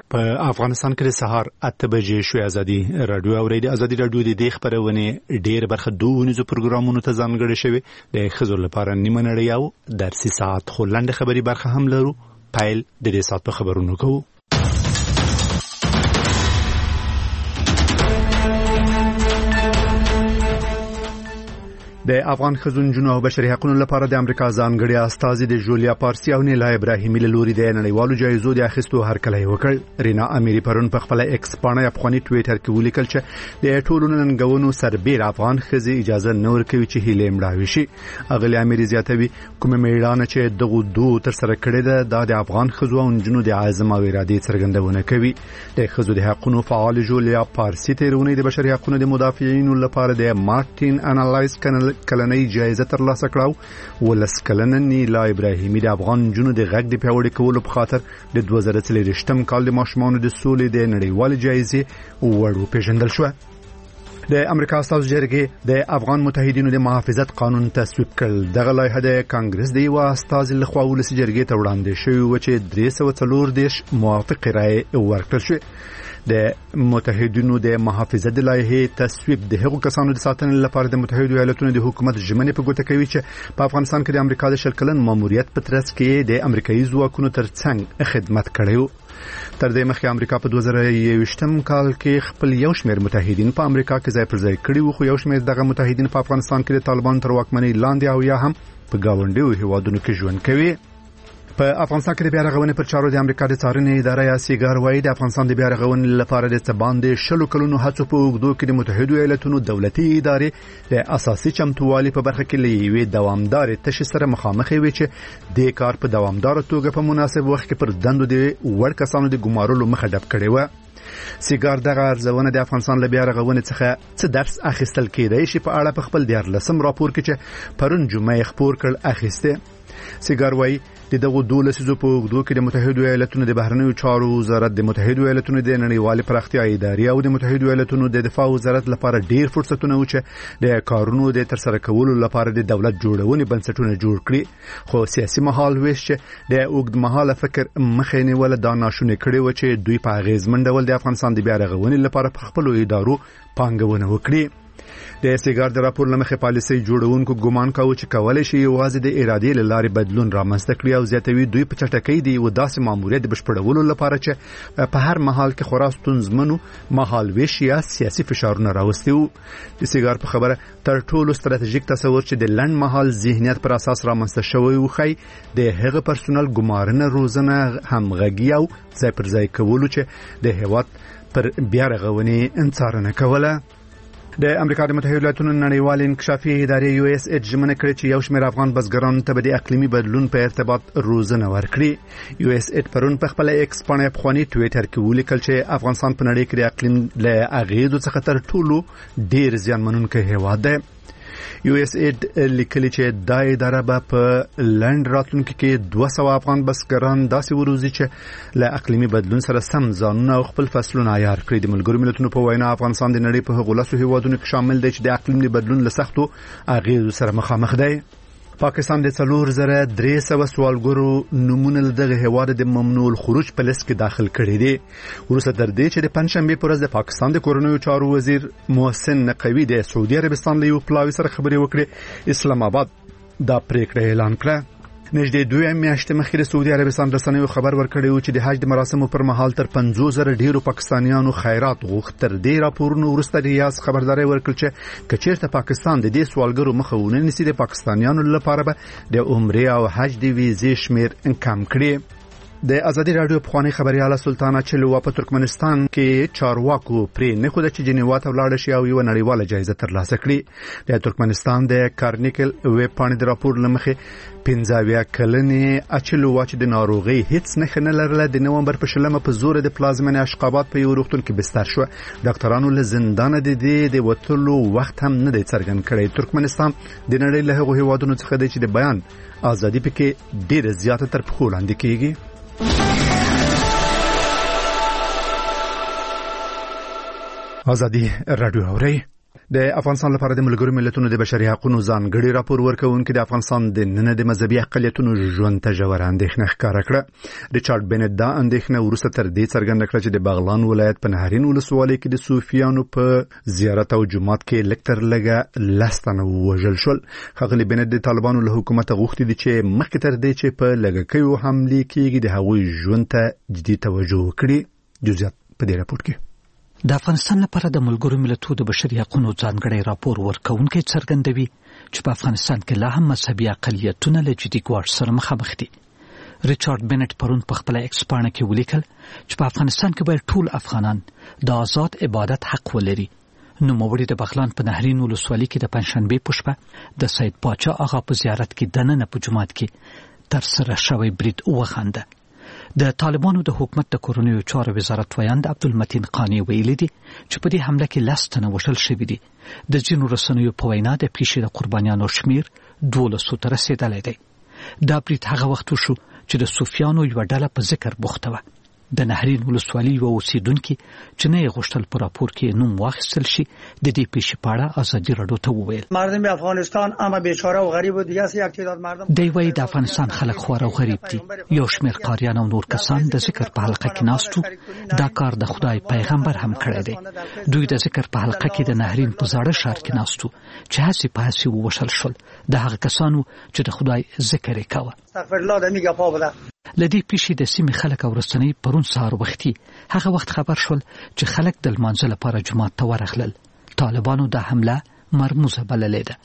په افغانستان کې د سهار 8 بجې شوې ازادي رادیو اوري د ازادي رادیو د دې خبرونه ډېر برخه دوه پروګرامونو ته ځانګړي شوی د خزر لپاره نیمه نړۍ او درسي ساعت خلند خبري برخه هم لرو پایل د دې ساعت په خبرونو کوو د افغان خزونجونو او بشري حقوقو لپاره د امریکا ځانګړي استازي د جولیا پارسي او نیلا ابراهیمي له لوري د نړیوالو جایزو د اخیستو هرکلی وکړ رینا اميري پرون په خپل ایکس باندې افغاني ټویټر کې ولیکل چې د ټولو ننګونو سربېر افغان خزي اجازه نه ورکوي چې هیله مړاوي شي اغلی اميري زیاتوي کومه میړانه چې دغه دوه تر سره کړی ده د افغان خزو او جنونو د عزم او ارادې څرګندونه کوي د خزو د حقوقو فعال جولیا پارسي ترونه د بشري حقوقو د مدافعین لپاره د مارټین انالایز کلنۍ جایزه ترلاسه کړه ولس کلنه نیلا ابراهیمي د افغان جنونو د غږ د پیوړې کولو په خاطر د 2023م کال د ماشومانو د سولې د نړیوال جایزې وړو پیژندل شو د امریکا استازو جرګې د افغان متحدینو د محافظت قانون تصویب کړ دغه لایحه د کانګرس د یو استاذ لخوا ولسی جرګې ته وړاندې شوی و چې 314 موافق رائے ورکړل شو د متحدینو د محافظت د لایحه تصویب د هغو کسانو د ساتنې لپاره د متحده ایالاتونو د حکومت ژمنې په ګوته کوي چې په افغانستان کې د امریکا د شلکلن ماموریت په ترڅ کې د امریکایي ځواکونو ترڅنګ خدمت کړی تر دې مخکې امریکا په 2021م کال کې خپل یو شمېر متحدین په امریکا کې ځای پر ځای کړي وو خو یو شمېر دغه متحدین په افغانستان کې د طالبان تر واکمنۍ لاندې او یا هم په گاونډیو هیوادونو کې ژوند کوي په افغانستان کې د بیا رغونې پر چارو د امریکا د څارنې اداره یا سیګار وايي د افغانستان د بیا رغونې لپاره د باندې شلو کلونو هڅو په اوږدو کې د متحده ایالاتونو دولتي ادارې د اساسي چمتووالي په برخه کې لوي دوامدار تشې سره مخامخ وي چې د کار په دوامدار توګه په مناسب وخت کې پر دندو د وړ کسانو د ګمارلو مخه ډب کړې و سیګار دغه ارزونه د افغانستان له بیا رغونې څخه څه درس اخیستل کېدای شي په اړه په خپل 14 راپور کې چې پرون جمعه خبر کړ اخیسته سیګار وايي دغه 12 په اوږدو کې د متحده ایالاتونو د بهرنیو چارو وزارت د متحده ایالاتونو د نړیوال پراختیا ادارې او د متحده ایالاتونو د دفاع وزارت لپاره ډیر فرصتونه و چې د کارونو د ترسره کولو لپاره د دولت جوړونې بنسټونه جوړ کړي خو سیاسي مهال ویش چې د اوږد مهاله فکر مخینه ول دا ناشونه کړي و چې دوی په غیزمن ډول د افغانستان د بیا رغونې لپاره په خپل ادارو پانګونه وکړي د سیګار د راپور لمخې پالیسي جوړونکو ګمان کاوه چې کولای شي یوازې د ارادې لارې بدلون رامنځته کړي او زیاتوي دوی په چټکۍ دی و داسې ماموریت بشپړولو لپاره چې په هر محل کې خورا ستونزمنو محل ویش یا سیاسي فشارونه راوستي وو د سیګار په خبره تر ټولو ستراتیژیک تصور چې د لند محل ذهنیت پر اساس رامنځته شوی و خی د هغه پرسونل ګمارنه روزنه همغږي او ځای پر ځای کولو چې د هیواد پر بیا رغونې انڅارنه کوله د امریکا د متحده ایالاتونو نړیوال انکشافي ادارې یو اس ایچ ژمنه کړې چې یو شمېر افغان بزګرانو ته د اقلیمي بدلون په ارتباط روزنه ورکړي یو اس ایچ پرون په خپل ایکس باندې افغاني ټویټر کې ولیکل چې افغانستان په نړۍ کې د اقلیم له اغیزو څخه تر ټولو ډیر زیانمنونکی هیواد دی یو اس ایډ لیکلي چې دا اداره به په لند راتلونکي کې 200 افغان بزګران داسې وروزي چې له اقلیمي بدلون سره سم ځانونه او خپل فصلونه عیار کړي د ملګرو ملتونو په وینا افغانستان د نړۍ په هغو لسو هیوادونو کې شامل دی چې د اقلیمي بدلون له سختو اغیزو سره مخامخ دی پاکستان د 4300 سوالګرو نمونه دغه هواد د ممنوع الخروج په لیست کې داخل کړي دي ورسره تر دې چې د پنځشنبه پر ورځ د پاکستان د کورنیو چارو وزیر محسن نقوی د سعودي عربستان له یو پلاوي سره خبرې وکړې اسلام آباد دا پریکړه اعلان کړه نږدې 2 میاشتې مخکې د سعودي عربستان رسنیو خبر ورکړی و چې د حج د مراسمو پر مهال تر 50,000 ډیرو پاکستانیانو خیرات غوښتل تر دې راپورونو وروسته ریاض خبرداري ورکړه چې کچېرته پاکستان د دې سوالګرو مخه ونه نیسي د پاکستانیانو لپاره به د عمره او حج د ویزې شمیر کم کړي د ازادي رادیو پخوانی خبرياله سلطانه چلوا په ترکمنستان کې چارواکو پرې نه خو د چجنیوا ته ولاړ شي او یو نړیواله جایزه ترلاسه کړي د ترکمنستان د کارنیکل ویب باندې د راپور لمخې 15 کلنې اچلوا چې د ناروغي هیڅ نه لرله د نومبر په شلمه په زور د پلازمن اشقابات په یو روغتون کې بستر شو ډاکټرانو له زندان د وټلو وخت هم نه دی څرګند کړی ترکمنستان د نړۍ له هغو هیوادونو څخه دی چې د بیان ازادي پکې ډیره زیاته تر پخو لاندې کیږي ازادي رادیو اوري د افغانستان لپاره د ملګرو ملتونو د بشري حقوقو ځانګړي راپور ورکونکي د افغانستان د نن د مذهبي اقلیتونو ژوند ته ژور اندېښنه ښکاره کړه. ریچارډ بنټ دا اندېښنه وروسته تر دې څرګنده کړه چې د بغلان ولایت په نهرین ولسوالۍ کې د صوفیانو په زیارت او جماعت کې لکتر لګه لستنه وژل شول. ښاغلي بنټ د طالبانو له حکومت غوښتي دي چې مخکې تر دې چې په لګکیو حملې کېږي د هغوی ژوند ته جدي توجه وکړي. جزئیات په دې راپور کې. د افغانستان لپاره د ملګرو ملتونو د بشري حقوقو ځانګړي راپور ورکونکي څرګندوي چې په افغانستان کې لا هم مذهبي اقلیتونه له جدي ګواښ سره مخامخ دي. ریچارډ بنټ پرون په خپل ایکس پاڼه کې ولیکل چې په افغانستان کې باید ټول افغانان د آزاد عبادت حق ولري. نوموړي د بغلان په نهرین ولسوالۍ کې د پنځشنبه په شپه د سید پاچا آغا په زیارت کې دننه په جماعت کې تر سره شوی برید وخانده. د طالبانو د حکومت د کورنیو چارو وزارت ویاند عبدالمتین قانی ویلي دي چې په دې حمله کې 10 تنه وژل شوي دي. د ځینو رسنیو په وینا د پیښې د قربانیانو شمیر 1200 ته رسیدلی دی. دا برید هغه وخت وشو چې د صوفیانو یو ډله په ذکر بوخته وه. د نهرین ولسوالۍ یو اوسیدونکي چې نه یې غوښتل په راپور کې نوم واخیستل شي د دې پیښې په اړه ازادي راډیو ته وویل مردم افغانستان اما بیچاره و غریب و دیگه است. یک تعداد مردم دی وایي د افغانستان خلک خوار او غریب دي. یو شمېر قاریان او نور کسان د ذکر په حلقه کې ناستو. دا کار د خدای پیغمبر هم کړی دی. دوی د ذکر په حلقه کې د نهرین په زاړه ښار کې ناستو چې هسې په هسې ووژل شول. د هغه کسانو چې د خدای ذکر یې کاوه. استغفر الله د میګه په ودا لدی پیښې د سیمې خلک او رسنۍ پرون سهار وختي هغه وخت خبر شول چې خلک د لمانځه لپاره جماعت ته ورغلل. طالبانو دا حمله مرموزه بللې ده.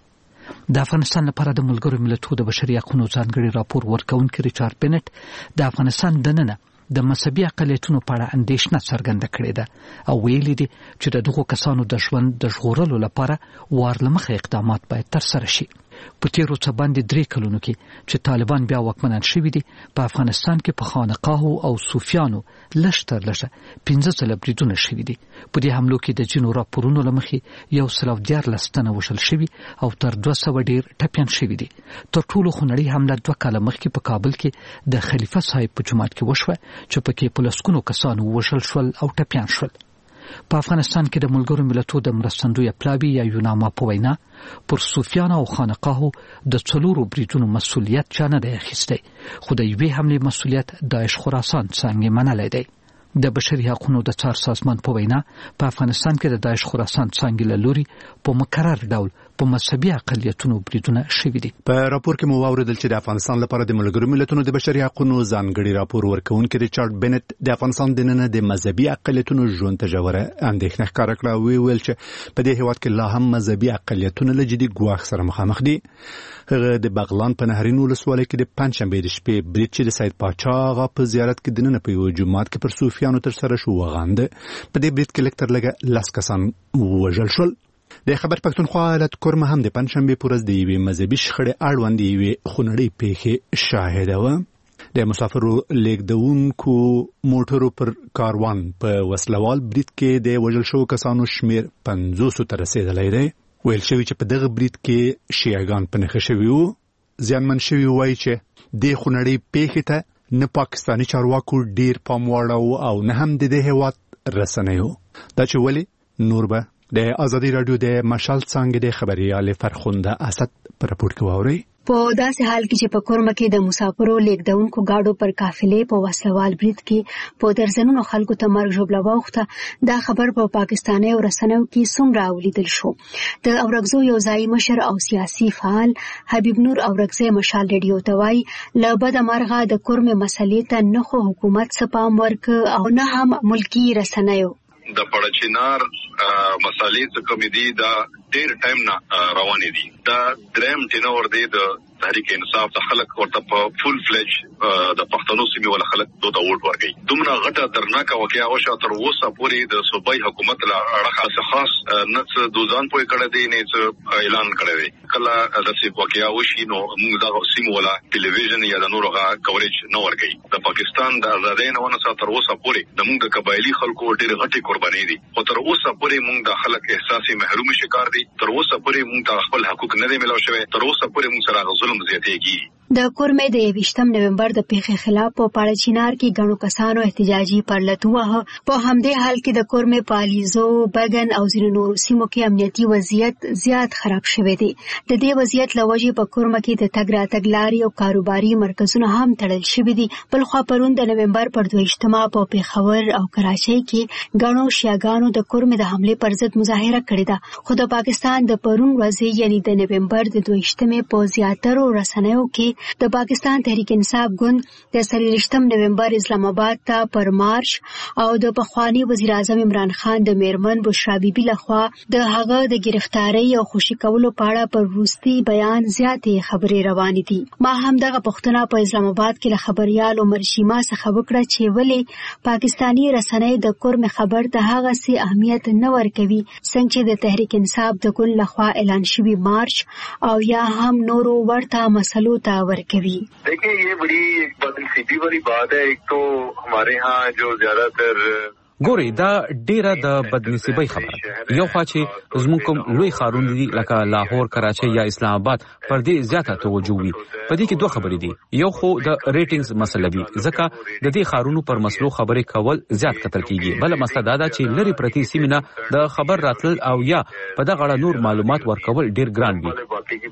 د افغانستان لپاره د ملګرو ملتونو د بشري حقوقو ځانګړي راپور ورکونکي ریچارډ بنټ د افغانستان دننه د مذهبي اقلیتونو په اړه اندېښنه څرګنده کړې ده او ویلي دي چې د دغو کسانو د ژوند د ژغورلو لپاره وارلمخه اقدامات باید ترسره شي. په تیرو څه باندې 3 کلونو کې چې طالبان بیا واکمنان شوي دي په افغانستان کې په خانقاهو او صوفیانو لشتر لشه 15 ځله بریدونه شوي دي. په دې حملو کې د جنو راپورونو لمخې 114 تنه وژل شوي او تر 200 ډیر ټپیان شوي دي. تر ټولو خونړۍ حمله 2 کاله مخکې په کابل کې د خلیفه صاحب په جماعت کې وشوه چې پکې په لسګونو کسانو وژل شول او ټپیان شول. په افغانستان کې د ملګرو ملتونو د مرستندوی پلاوی یا یوناما په وینا پر صوفیانو او خانقاهو د 4 بریدونو مسؤلیت چا نه دی اخیستی، خو د یوې حملې مسؤلیت داعش خراسان څنګه منلی دی. د بشري حقوقو د څار سازمان په وینا په افغانستان کې د داعش خراسان څنګه له لوري په مکرر ډول په مذهبي اقلیتونو بریدونه شوي دي. په راپور کې مو واوریدل چې د افغانستان لپاره د ملګرو ملتونو د بشري حقوقو ځانګړي راپور ورکونکي ریچارډ بنټ د افغانستان د نن د مذهبي اقلیتونو ژوند ته ژوره اندېښنه ښکاره کړه او ویل چې په دې هیواد کې لا هم مذهبي اقلیتونه له جدي ګواښ سره مخامخ دي. هغه د بغلان په نهرین ولسوالۍ کې د پنځشنبه د شپې برید چې د سید پاچا آغا په زیارت کې دننه په یو جماعت کې پر صوفیانو تر سره شو وغانده. په دې برید کې لکتر لګه 10 کسان وژل شول. د خبر پښتونخوا ایالت کورمه هم د پنځشنبه په ورځ د یوې مذهبي شخړې اړوند یوې خونړۍ پیښې شاهده و. د مسافرو لیږدونکو موټرو پر کاروان په وسلوال برید کې د وژل شوو کسانو شمیر 500 ته رسیدلی دی. ویل شوی چې په دغه برید کې شیعاګان په نښه شوي وو. زیانمن شوي وایي چې د خونړۍ پیښې ته نه پاکستاني چارواکو ډیر پام واړاوه او نه هم د دې هیواد رسنیو. دا چې ولې نور به د ازادي رادیو د مشال څنګه د خبريال فرخنده اسد پر راپور کې واوري. په داسې حال کې چې په کورمه کې د مسافرو لیږدونکو گاډو پر قافلې په وسلوال برید کې په درزنونو خلکو ته مرګ ژوبله واوښته. دا خبر په پاکستاني رسنیو کې څومره ولیدل شو. د اورګزو یو ځایي مشر او سیاسي فعال حبیب نور اورګزی مشال رادیو ته وایي له بده مرغه د کورمه مسلې ته نه خو حکومت څه پام ورکړ او نه هم ملکی رسنیو. د پړچینار مسالې څخه مې دي دا ډېر ټایم نه روانې دي. دا دریم ټینور دی د تحریک انصاف د خلک ورته په فول فلج د پښتنو سیمې ول خلک دوه ووټ ورکړي. دومره غټه درناکه واقعیا وشو تر اوسه پورې د صوبایي حکومت له اړخه خاص نه دوزان پوي کړی دی نه اعلان کړی دی. کله د واقعیا وشي نو موږ دا سیمه ولا ټلویزیون یا د نورغه کوریج نه ورکړي. د پاکستان د آزادۍ نه ونه تر اوسه پورې د موږ د قبایلی خلکو ډېر غټي قرباني دي. او تر اوسه پورې موږ د خلک احساسي محروم شکار دي. تر اوسه پورې موږ ته خپل حقوق نه دي ملو شوی. تر اوسه پورې موږ سره ظلم زیاتېږي. د کورمې د 28 نومبر د پیښې خلاف په پاړه چینار کې غنو کسانو احتجاجي پرلط وه. په همدې حال کې د کورمې پالیزو بګن او ځینو نورو سیمو کې امنیتي وضعیت زیات خراب شوی دی. د دې وضعیت لوجې په کورمه کې د تګ راتګ لارې او کاروباري مرکزونه هم تړل شوي دي. بلخوا پرون د نومبر پر 22 په پیښور او کراچۍ کې غنو شیعاګانو د کورمې د حملې پر ضد مظاهره کړې ده. خو د پاکستان د پرون ورځې یعنی د نومبر د 22 په زیاترو رسنیو کې د پاکستان تحریک انصاف ګوند د 23 نومبر اسلام آباد ته پر مارش او د پخوانی وزیر اعظم عمران خان د میرمن بشرا بیبي لخوا د هغه د گرفتاری او خوشي کولو په اړه پر وروستي بیان زیاتې خبرې روانې دي. ما هم دغه پښتنه په اسلام آباد کې له خبريال عمر شیما څخه وکړه چې ولې پاکستانی رسنۍ د کورمې خبر ته هغه سي اهمیت نه ورکوي څنګه چې د تحریک انصاف د ګوند لخوا اعلان شوی مارش او یا هم نورو ورته مسلو ته देखिए ये बड़ी एक बदनसीबी वाली बात है. एक तो हमारे यहाँ जो ज्यादातर ګوري دا ډیره د بدنصیبۍ خبره یو خوا چې زموږ کوم لوی ښارونه دي لکه لاهور کراچۍ یا اسلام آباد پر دې زیاته توجه وي. په دې کې دوه خبرې دي. یو خو د ریټینګز مسله وي ځکه د دې ښارونو پر مسلو خبرې کول زیات کتل کیږي. بل مسله دا ده چې لری پرتی سیمه د خبر راتل او یا په دغه اړه نور معلومات ورکول ډیر ګران وي.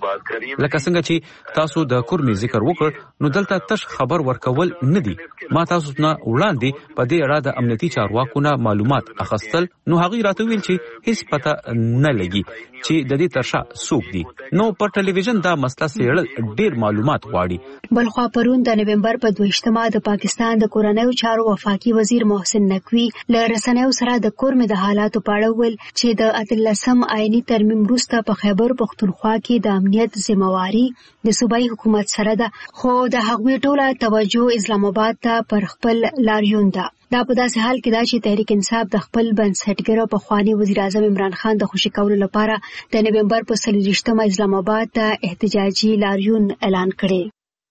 لکه څنګه چې تاسو د کورمې ذکر وکړ نو دلته تش خبر ورکول نه دي. ما تاسو نه وړاندې په دې اړه د امنیتي چارواکو معلومات اخستل نو هغه راته ویل چې هیڅ پته نه لګي چې د دې ترشا څوک دي. نو په ټلویزیون دا مسله سیړل ډیر معلومات غواړي. بلخوا پرون د نومبر په 22 د پاکستان د کورنیو چارو وفاقي وزیر محسن نقوی له رسنیو سره د کورمې د حالاتو په اړه ویل چې د 18 آئینی ترمیم وروسته په خیبر پختونخوا کې د امنیت ذمہواری د صوبایي حکومت سره ده خو د هغوی ټوله توجه اسلام آباد ته پر خپل لاریون ده. دا په داسې حال کې دا چې تحریک انصاف د خپل بنسټګر او پخوانی وزیر اعظم عمران خان د خوشي کولو لپاره د نومبر په 23 اسلام آباد ته احتجاجي لاریون اعلان کړي.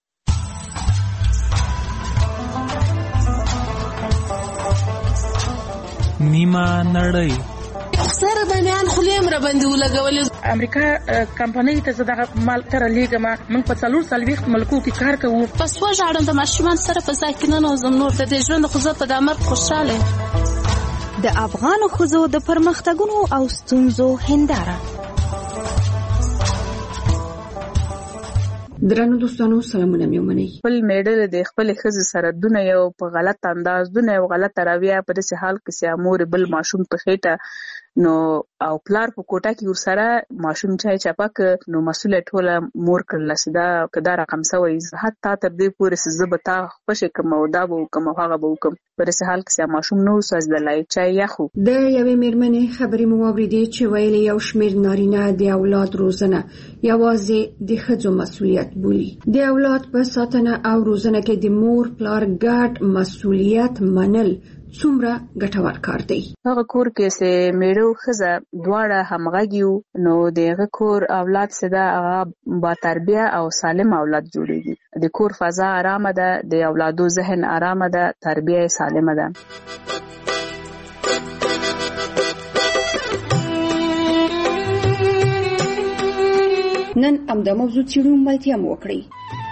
نیمه نړۍ سره بنیان خلیم را باندې ولګولې. امریکا کمپنۍ ته زداغه مال تر لیګما موږ په 4 ملکو کې کار کوو. پس وژاړم د ماشومان سره په ځای کې نه نوزم نور د دې ژوند خو زه په د مرګ خوشاله. د افغان ښځو د پرمختګونو او ستونزو هنداره. درنو دوستانو سلامونه مې ومنئ. خپل میډل د خپل ښځې سره دونه یو په غلط انداز دونه یو غلط رویه په داسې حال کې چې امور بل ماشوم په خېټه نو او پلار په کوټه کې ورسره ماشوم چای چپک نو مسؤل ټوله مور کړل سدا کدا رقم سوي حتی تر دې پورې چې زبتا خوشی کوم او دا وو کوم هغه وو کوم په داسې حال کې ماشوم نو سوز د لای چای یخو. د یوې میرمنې خبرې مو واورېدې چې ویلي یو شمېر نارینه د اولاد روزنه یوازې د ښځو مسؤلیت بولي. د اولاد په ساتنه او روزنه کې د مور پلار ګډ مسؤلیت منل څومره ګټور کار دی. هغه کور کې چې میړو ښځه دواړه همغږي نو دغه کور اولاد سدا هغه با تربیه او سالم اولاد جوړيږي. د کور فضا آرامه ده، د اولادو ذهن آرامه ده، تربیه سالمه ده. نن همدا موضوع چیرو ملتیا مو وکړي.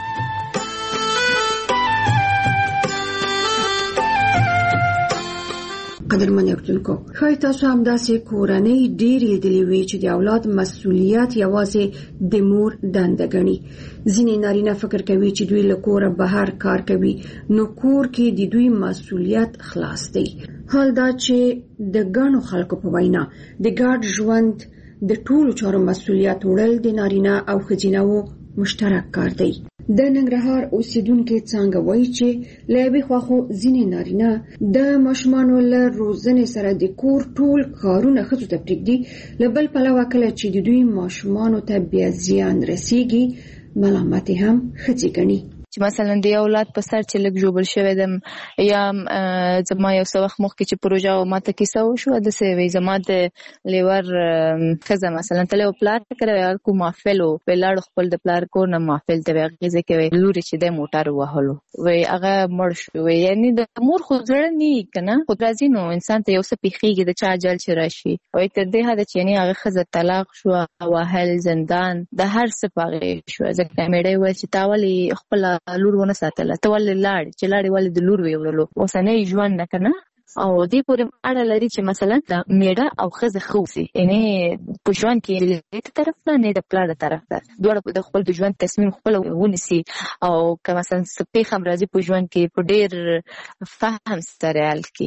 قدرمن اورېدونکو، ښایي تاسو همداسې کورنۍ ډېرې لیدلې وي چې د اولاد مسؤلیت یوازې د مور دنده ګڼي. ځینې نارینه فکر کوي چې دوی له کوره بهر کار کوي نو کور کې د دوی مسؤلیت خلاص دی. حال دا چې د ګڼو خلکو په وینا د ګډ ژوند د ټولو چارو مسؤلیت وړل د نارینه او ښځینه مشترک کار دی. د ننګرهار اوسیدونکو څنګه وایي چې له یوې خوا خو ځینې نارینه د ماشومانو له روزنې سره د کور ټول کارونه ښځو ته پرېږدي، له بل پلوه کله چې د دوی ماشومانو ته بیا زیان رسیږي ملامتې هم ښځې ګڼي. چې مثلا د اولاد په سر چې لګ جوړ شوی دم یا زما یو څو وخت مخکې چې پروژه ماته کیسه وشو د سوي زما د لیور خزه مثلا تل پلان کړو کو محفلو بلاد خپل د پلان کو نه محفل ته غیزه کوي لوري چې د موټر وهلو وای هغه مړ شو یعنی د مور خو ځړ نه کنه خو درځي نو انسان ته یو څه پیخیږي د چا جل چې راشي وای تر دې هدا چې نه هغه خزه طلاق شو واهل زندان د هر څه پاغې شو ځکه مېړې وای چې تاولي خپل لور ونه ساتله تاولي لاړ چې لاړ ولې د لور ویورلو اوسنۍ ژوند نه کنه او دې پورې اړه لري چې مثلا د میړه او خزه خوسي یعنی په ژوند کې د طرف نه د پلار طرف ده دوړ په خپل د ژوند تصمیم خپل ونیسي او که مثلا سپې خبر راځي په ژوند کې په ډېر فهم سره حل کی